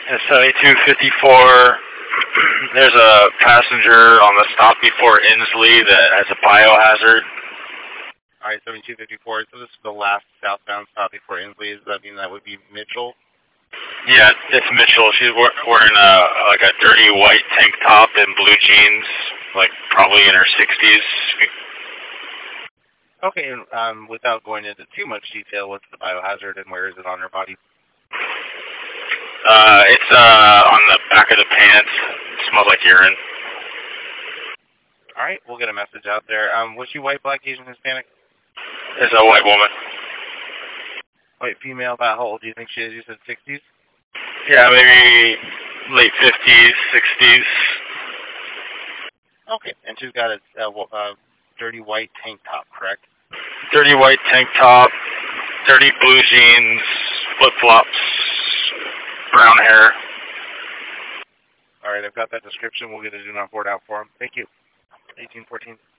It's 7254. There's a passenger on the stop before Inslee that has a biohazard. Alright, 7254. So this is the last southbound stop before Inslee. Does that mean that would be Mitchell? Yeah, it's Mitchell. She's wearing a dirty white tank top and blue jeans, probably in her 60s. Okay, and without going into too much detail, what's the biohazard and where is it on her body? It's on the back of the pants. It smells like urine. Alright, we'll get a message out there. Was she white, black, Asian, Hispanic? It's a white woman. White female, about how old do you think she is? You said 60s? Yeah, maybe late 50s, 60s. Okay, and she's got a dirty white tank top, correct? Dirty white tank top, dirty blue jeans, flip-flops, brown hair. Alright, I've got that description. We'll get a do not board out for him. Thank you. 1814.